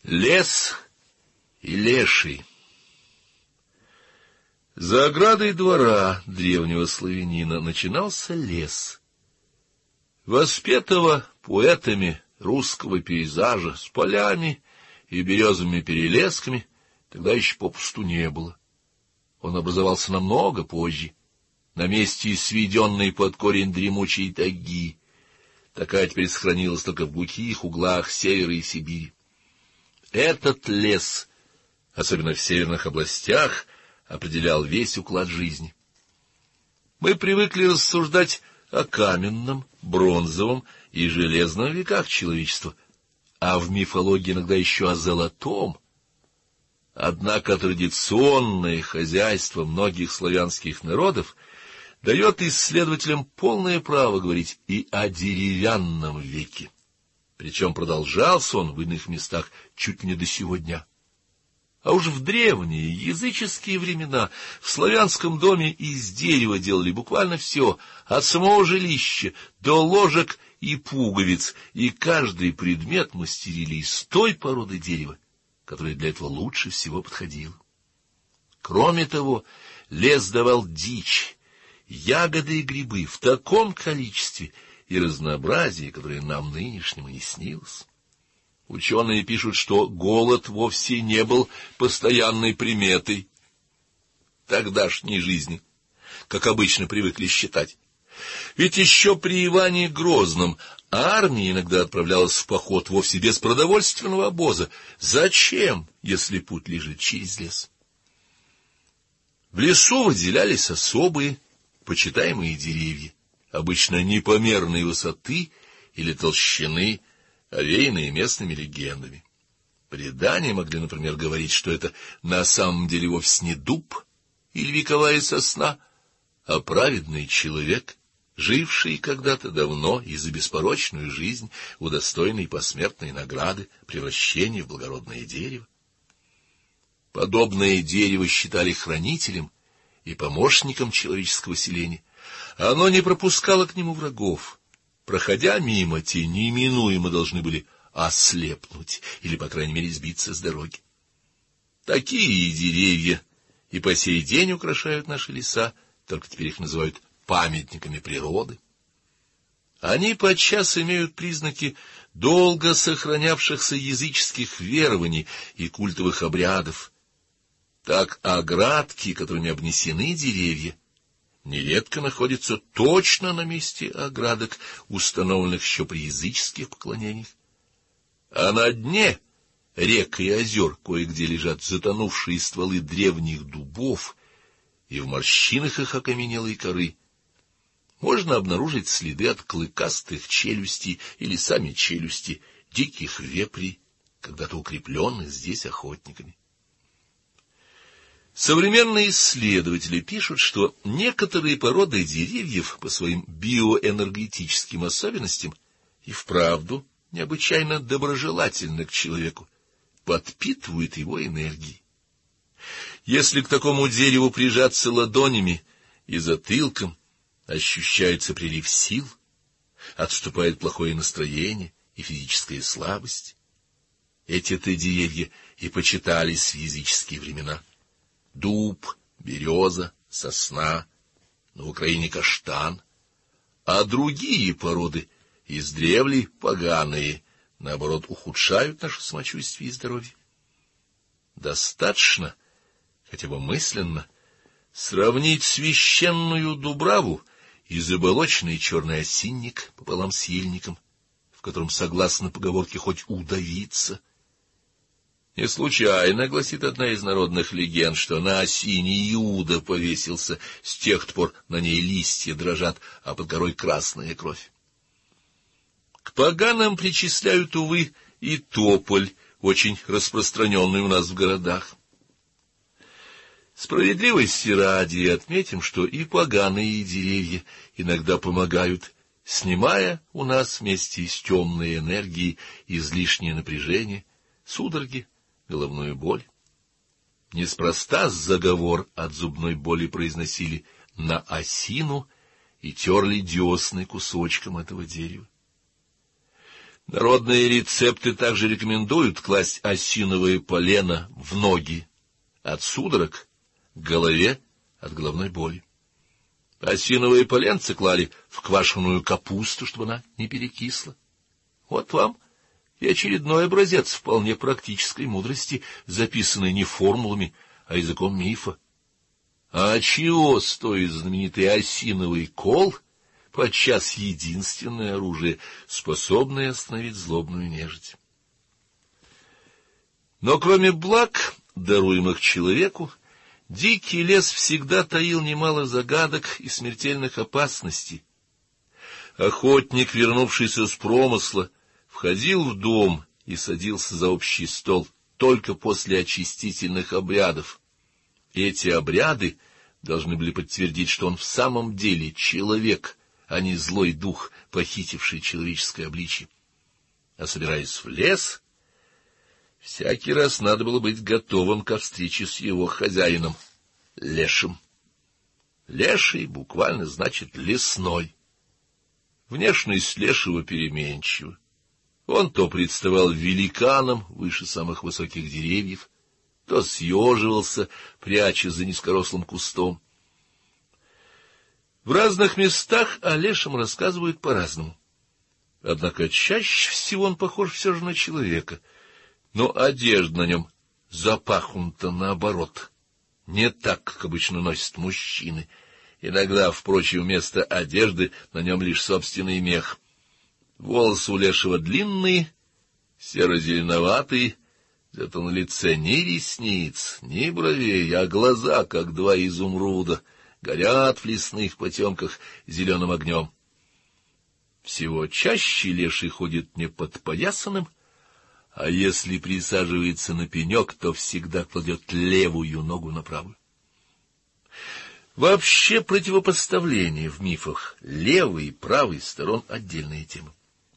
Лес и леший. За оградой двора древнего славянина начинался лес. Воспетого поэтами русского пейзажа с полями и березовыми перелесками тогда еще попусту не было. Он образовался намного позже, на месте сведенной под корень дремучей тайги. Такая теперь сохранилась только в глухих углах севера и Сибири. Этот лес, особенно в северных областях, определял весь уклад жизни. Мы привыкли рассуждать о каменном, бронзовом и железном веках человечества, а в мифологии иногда еще о золотом. Однако традиционное хозяйство многих славянских народов дает исследователям полное право говорить и о деревянном веке. Причем продолжался он в иных местах чуть не до сего дня. А уж в древние языческие времена в славянском доме из дерева делали буквально все, от самого жилища до ложек и пуговиц, и каждый предмет мастерили из той породы дерева, которая для этого лучше всего подходила. Кроме того, лес давал дичь, ягоды и грибы в таком количестве и разнообразии, которое нам нынешним и не снилось. Ученые пишут, что голод вовсе не был постоянной приметой тогдашней жизни, как обычно привыкли считать. Ведь еще при Иване Грозном армия иногда отправлялась в поход вовсе без продовольственного обоза. Зачем, если путь лежит через лес? В лесу выделялись особые, почитаемые деревья, обычно непомерной высоты или толщины, овеянные местными легендами. Предания могли, например, говорить, что это на самом деле вовсе не дуб или вековая сосна, а праведный человек, живший когда-то давно и за беспорочную жизнь удостоенный посмертной награды превращения в благородное дерево. Подобное дерево считали хранителем и помощником человеческого селения. Оно не пропускало к нему врагов. Проходя мимо, те неминуемо должны были ослепнуть или, по крайней мере, сбиться с дороги. Такие деревья и по сей день украшают наши леса, только теперь их называют памятниками природы. Они подчас имеют признаки долго сохранявшихся языческих верований и культовых обрядов. Так оградки, которыми обнесены деревья, нередко находятся точно на месте оградок, установленных еще при языческих поклонениях. А на дне рек и озер кое-где лежат затонувшие стволы древних дубов, и в морщинах их окаменелой коры можно обнаружить следы от клыкастых челюстей или сами челюсти диких вепрей, когда-то укрепленных здесь охотниками. Современные исследователи пишут, что некоторые породы деревьев по своим биоэнергетическим особенностям и вправду необычайно доброжелательны к человеку, подпитывают его энергией. Если к такому дереву прижаться ладонями и затылком, ощущается прилив сил, отступает плохое настроение и физическая слабость. Эти-то деревья и почитались в языческие времена. Дуб, береза, сосна, на Украине каштан, а другие породы, издревле поганые, наоборот, ухудшают наше самочувствие и здоровье. Достаточно, хотя бы мысленно, сравнить священную дубраву и заболоченный черный осинник пополам с ельником, в котором, согласно поговорке, хоть удавиться. Не случайно гласит одна из народных легенд, что на осине Иуда повесился, с тех пор на ней листья дрожат, а под горой красная кровь. К поганам причисляют, увы, и тополь, очень распространенный у нас в городах. Справедливости ради отметим, что и поганые деревья иногда помогают, снимая у нас вместе с темной энергией излишнее напряжение, судороги, головную боль. Неспроста заговор от зубной боли произносили на осину и терли десны кусочком этого дерева. Народные рецепты также рекомендуют класть осиновое полено в ноги от судорог, к голове от головной боли. Осиновые поленца клали в квашеную капусту, чтобы она не перекисла. Вот вам и очередной образец вполне практической мудрости, записанный не формулами, а языком мифа. А чего стоит знаменитый осиновый кол, подчас единственное оружие, способное остановить злобную нежить? Но кроме благ, даруемых человеку, дикий лес всегда таил немало загадок и смертельных опасностей. Охотник, вернувшийся с промысла, входил в дом и садился за общий стол только после очистительных обрядов. Эти обряды должны были подтвердить, что он в самом деле человек, а не злой дух, похитивший человеческое обличье. А собираясь в лес, всякий раз надо было быть готовым ко встрече с его хозяином, лешим. Леший буквально значит лесной. Внешность лешего переменчива. Он то представал великаном выше самых высоких деревьев, то съеживался, прячась за низкорослым кустом. В разных местах о лешем рассказывают по-разному. Однако чаще всего он похож все же на человека, но одежда на нем запахнута наоборот, не так, как обычно носят мужчины. Иногда, впрочем, вместо одежды на нем лишь собственный мех. Волосы у лешего длинные, серо-зеленоватые, зато на лице ни ресниц, ни бровей, а глаза, как два изумруда, горят в лесных потемках зеленым огнем. Всего чаще леший ходит не подпоясанным, а если присаживается на пенек, то всегда кладет левую ногу на правую. Вообще противопоставление в мифах левой и правой сторон — отдельная тема.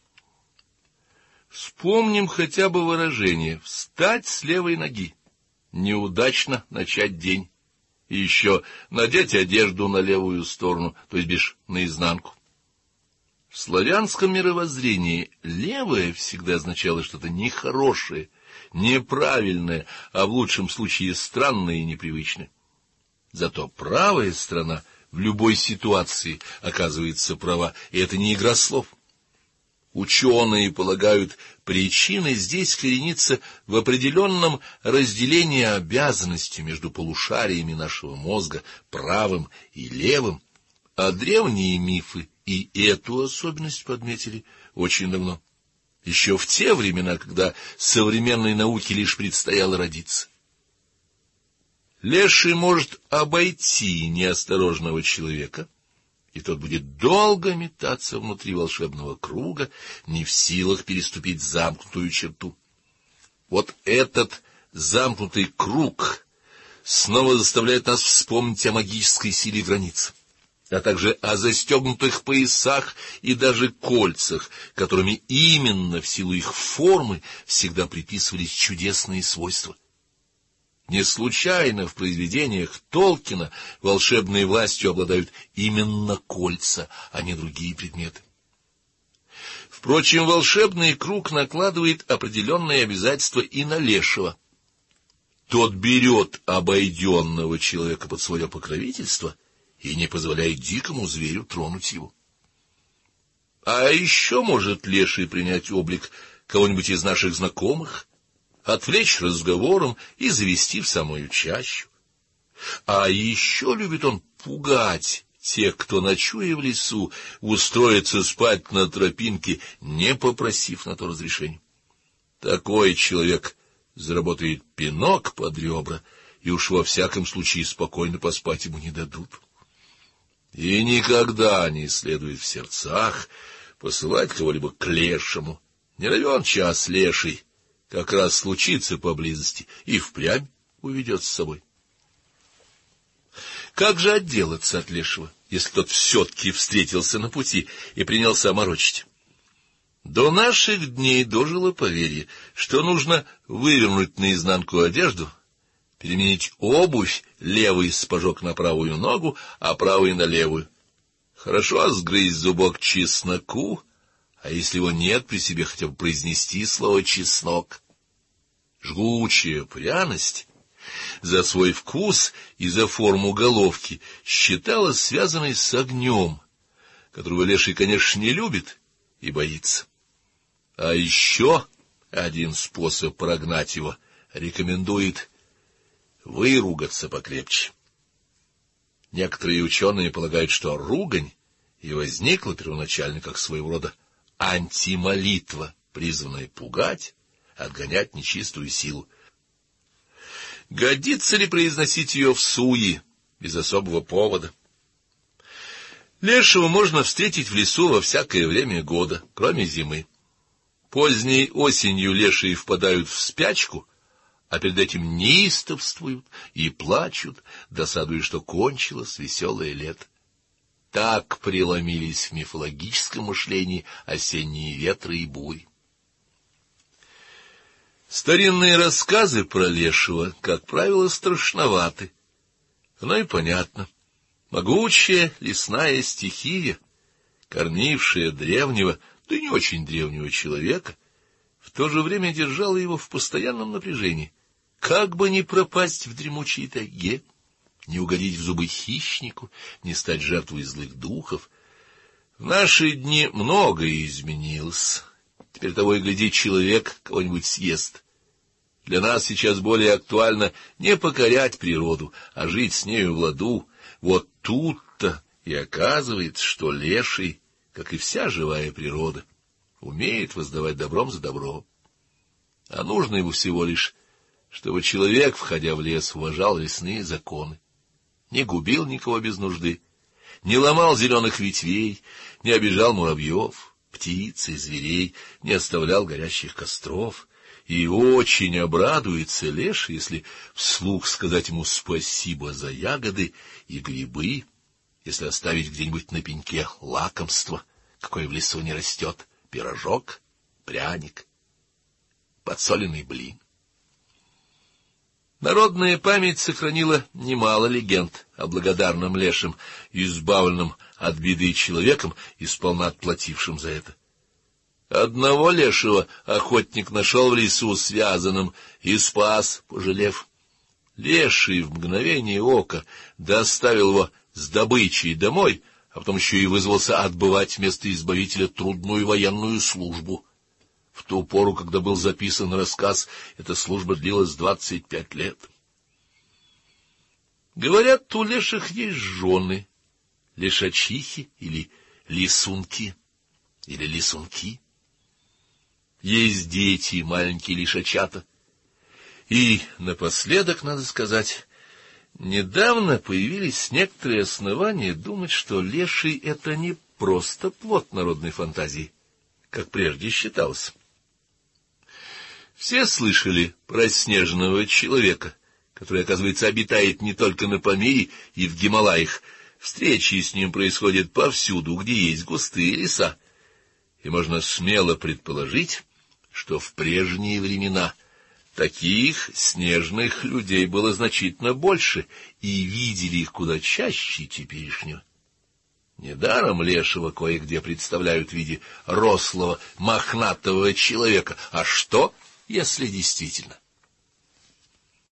Вспомним хотя бы выражение «встать с левой ноги», «неудачно начать день», и еще «надеть одежду на левую сторону», то есть бишь наизнанку. В славянском мировоззрении левое всегда означало что-то нехорошее, неправильное, а в лучшем случае странное и непривычное. Зато правая сторона в любой ситуации оказывается права, и это не игра слов. Ученые полагают, причина здесь коренится в определенном разделении обязанностей между полушариями нашего мозга, правым и левым, а древние мифы и эту особенность подметили очень давно, еще в те времена, когда современной науке лишь предстояло родиться. Леший может обойти неосторожного человека, и тот будет долго метаться внутри волшебного круга, не в силах переступить замкнутую черту. Вот этот замкнутый круг снова заставляет нас вспомнить о магической силе границ, а также о застегнутых поясах и даже кольцах, которыми именно в силу их формы всегда приписывались чудесные свойства. Не случайно в произведениях Толкина волшебной властью обладают именно кольца, а не другие предметы. Впрочем, волшебный круг накладывает определенные обязательства и на лешего. Тот берет обойденного человека под свое покровительство и не позволяет дикому зверю тронуть его. А еще может леший принять облик кого-нибудь из наших знакомых, отвлечь разговором и завести в самую чащу. А еще любит он пугать тех, кто, ночуя в лесу, устроится спать на тропинке, не попросив на то разрешения. Такой человек заработает пинок под ребра, и уж во всяком случае спокойно поспать ему не дадут. И никогда не следует в сердцах посылать кого-либо к лешему. Не равен час леший как раз случится поблизости и впрямь уведет с собой. Как же отделаться от лешего, если тот все-таки встретился на пути и принялся морочить? До наших дней дожило поверье, что нужно вывернуть наизнанку одежду, переменить обувь, левый сапожок на правую ногу, а правый на левую. Хорошо сгрызть зубок чесноку, а если его нет при себе, хотя бы произнести слово «чеснок». Жгучая пряность за свой вкус и за форму головки считалась связанной с огнем, которого леший, конечно, не любит и боится. А еще один способ прогнать его рекомендует выругаться покрепче. Некоторые ученые полагают, что ругань и возникла первоначально как своего рода антимолитва, призванная пугать, отгонять нечистую силу. Годится ли произносить ее всуе, без особого повода? Лешего можно встретить в лесу во всякое время года, кроме зимы. Поздней осенью лешие впадают в спячку, а перед этим неистовствуют и плачут, досадуя, что кончилось веселое лето. Так преломились в мифологическом мышлении осенние ветры и бури. Старинные рассказы про лешего, как правило, страшноваты. Оно и понятно. Могучая лесная стихия, кормившая древнего, да и не очень древнего человека, в то же время держала его в постоянном напряжении, как бы не пропасть в дремучей тайге, не угодить в зубы хищнику, не стать жертвой злых духов. В наши дни многое изменилось. Теперь того и гляди, человек кого-нибудь съест. Для нас сейчас более актуально не покорять природу, а жить с нею в ладу. Вот тут-то и оказывается, что леший, как и вся живая природа, умеет воздавать добром за добро. А нужно ему всего лишь, чтобы человек, входя в лес, уважал лесные законы, не губил никого без нужды, не ломал зеленых ветвей, не обижал муравьев, птиц и зверей, не оставлял горящих костров. И очень обрадуется леший, если вслух сказать ему спасибо за ягоды и грибы, если оставить где-нибудь на пеньке лакомство, какое в лесу не растет, пирожок, пряник, подсоленный блин. Народная память сохранила немало легенд о благодарном лешем, избавленном от беды человеком и сполна отплатившем за это. Одного лешего охотник нашел в лесу связанным и спас, пожалев. Леший в мгновение ока доставил его с добычей домой, а потом еще и вызвался отбывать вместо избавителя трудную военную службу. В ту пору, когда был записан рассказ, эта служба длилась 25 лет. Говорят, у леших есть жены, лешачихи или лисунки, или лисунки. Есть дети, маленькие лишачата. И напоследок, надо сказать, недавно появились некоторые основания думать, что леший — это не просто плод народной фантазии, как прежде считалось. Все слышали про снежного человека, который, оказывается, обитает не только на Памире и в Гималаях. Встречи с ним происходят повсюду, где есть густые леса. И можно смело предположить, что в прежние времена таких снежных людей было значительно больше, и видели их куда чаще теперешнего. Недаром лешего кое-где представляют в виде рослого, мохнатого человека. А что, если действительно